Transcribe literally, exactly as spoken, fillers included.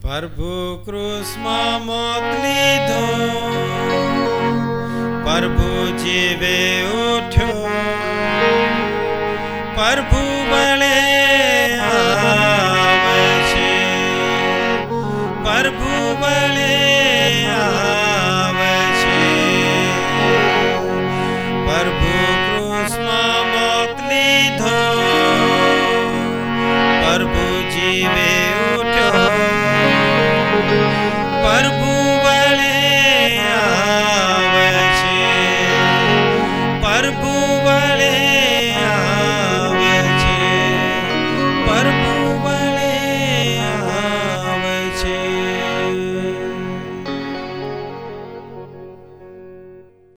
प्रभु क्रूसમાં મોત લીધો, प्रभु જીવે ઉઠ્યો, प्रभु વળે આવે છે, प्रभु વળે આવે છે, प्रभु ક્રૂસમાં મોત લીધો, प्रभु જીવે ઉઠ્યો, प्रभु